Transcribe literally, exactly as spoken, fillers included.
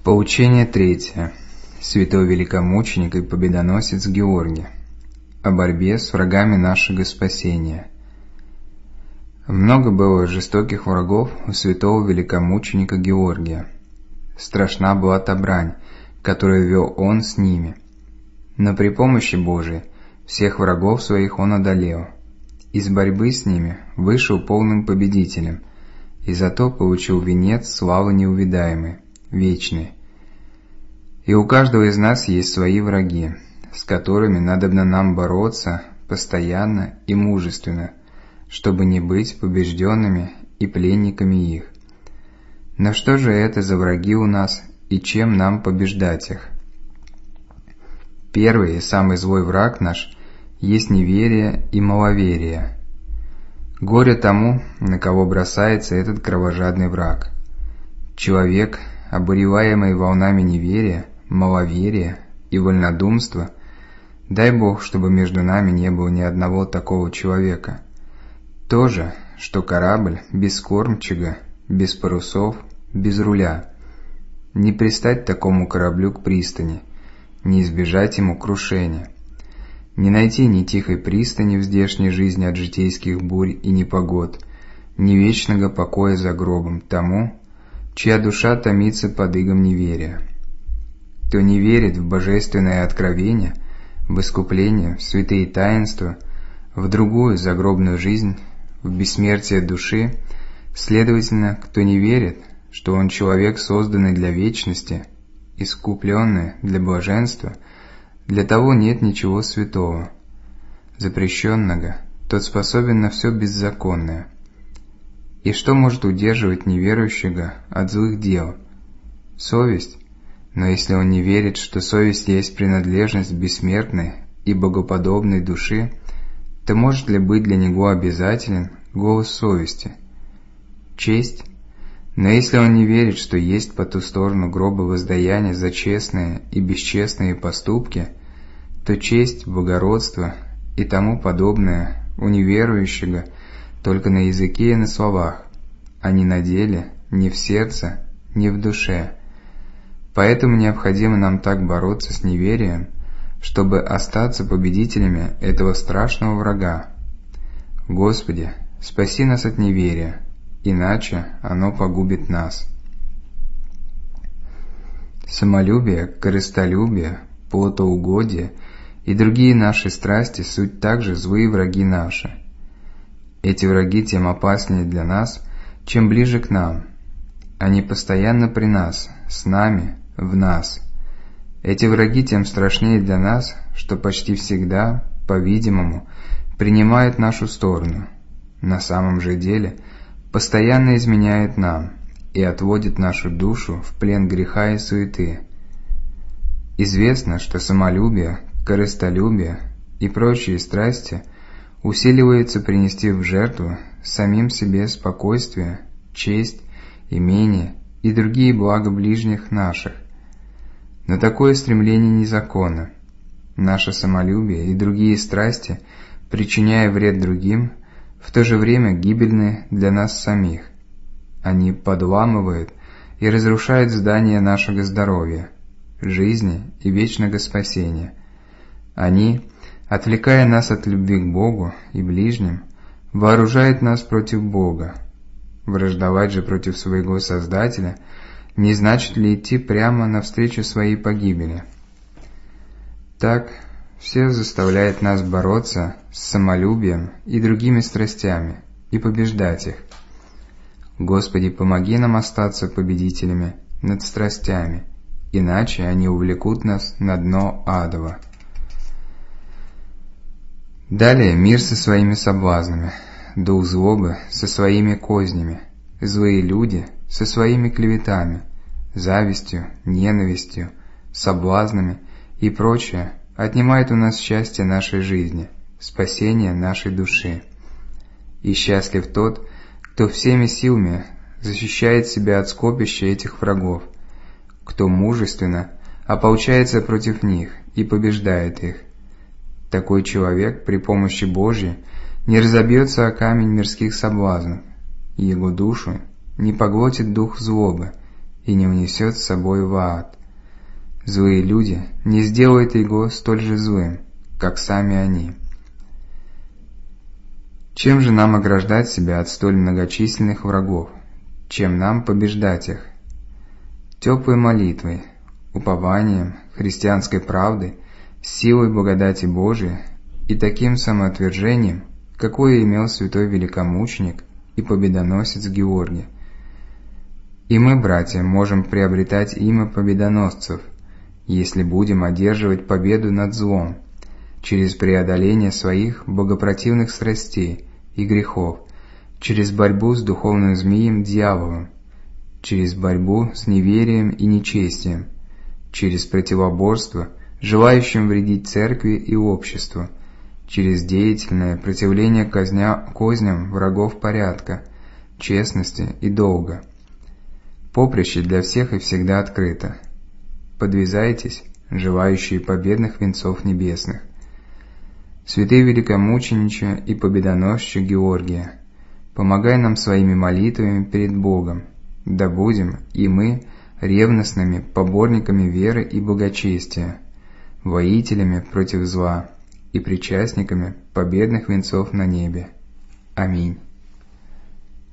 Поучение третье. Святой великомученик и победоносец Георгий. О борьбе с врагами нашего спасения. Много было жестоких врагов у святого великомученика Георгия. Страшна была та брань, которую вел он с ними. Но при помощи Божией всех врагов своих он одолел. Из борьбы с ними вышел полным победителем, и зато получил венец славы неувидаемой, вечной. И у каждого из нас есть свои враги, с которыми надобно нам бороться постоянно и мужественно, чтобы не быть побежденными и пленниками их. Но что же это за враги у нас, и чем нам побеждать их? Первый и самый злой враг наш есть неверие и маловерие. Горе тому, на кого бросается этот кровожадный враг. Человек, обуреваемый волнами неверия, маловерия и вольнодумства, дай Бог, чтобы между нами не было ни одного такого человека. То же, что корабль без кормчего, без парусов, без руля. Не пристать такому кораблю к пристани, не избежать ему крушения. Не найти ни тихой пристани в здешней жизни от житейских бурь и непогод, ни вечного покоя за гробом тому, чья душа томится под игом неверия. Кто не верит в божественное откровение, в искупление, в святые таинства, в другую загробную жизнь, в бессмертие души, следовательно, кто не верит, что он человек, созданный для вечности, искупленный для блаженства, для того нет ничего святого, запрещенного, тот способен на все беззаконное. И что может удерживать неверующего от злых дел? Совесть. Но если он не верит, что совесть есть принадлежность бессмертной и богоподобной души, то может ли быть для него обязателен голос совести? Честь. Но если он не верит, что есть по ту сторону гроба воздаяние за честные и бесчестные поступки, то честь, благородство и тому подобное у неверующего только на языке и на словах, а не на деле, не в сердце, не в душе. Поэтому необходимо нам так бороться с неверием, чтобы остаться победителями этого страшного врага. Господи, спаси нас от неверия, иначе оно погубит нас. Самолюбие, корыстолюбие, плотоугодие и другие наши страсти суть также злые враги наши. Эти враги тем опаснее для нас, чем ближе к нам. Они постоянно при нас, с нами, в нас. Эти враги тем страшнее для нас, что почти всегда, по-видимому, принимают нашу сторону. На самом же деле, постоянно изменяет нам и отводит нашу душу в плен греха и суеты. Известно, что самолюбие, корыстолюбие и прочие страсти усиливаются принести в жертву самим себе спокойствие, честь, имение и другие блага ближних наших. Но такое стремление незаконно. Наше самолюбие и другие страсти, причиняя вред другим, в то же время гибельны для нас самих. Они подламывают и разрушают здание нашего здоровья, жизни и вечного спасения. Они, отвлекая нас от любви к Богу и ближним, вооружают нас против Бога. Враждовать же против своего Создателя не значит ли идти прямо навстречу своей погибели? Так, все заставляет нас бороться с самолюбием и другими страстями и побеждать их. Господи, помоги нам остаться победителями над страстями, иначе они увлекут нас на дно адово. Далее мир со своими соблазнами, дух злобы со своими кознями, злые люди со своими клеветами, завистью, ненавистью, соблазнами и прочее отнимает у нас счастье нашей жизни, спасение нашей души. И счастлив тот, кто всеми силами защищает себя от скопища этих врагов, кто мужественно ополчается против них и побеждает их. Такой человек при помощи Божьей не разобьется о камень мирских соблазнов, и его душу не поглотит дух злобы, и не унесет с собой в ад. Злые люди не сделают его столь же злым, как сами они. Чем же нам ограждать себя от столь многочисленных врагов? Чем нам побеждать их? Теплой молитвой, упованием, христианской правдой, силой благодати Божией и таким самоотвержением, какое имел святой великомученик и победоносец Георгий. И мы, братья, можем приобретать имя победоносцев, если будем одерживать победу над злом, через преодоление своих богопротивных страстей и грехов, через борьбу с духовным змеем дьяволом, через борьбу с неверием и нечестием, через противоборство, желающим вредить церкви и обществу, через деятельное противление казня, козням врагов порядка, честности и долга. Поприще для всех и всегда открыто. Подвязайтесь, желающие победных венцов небесных. Святый великомучениче и победоносче Георгия, помогай нам своими молитвами перед Богом, да будем и мы ревностными поборниками веры и благочестия, воителями против зла и причастниками победных венцов на небе. Аминь.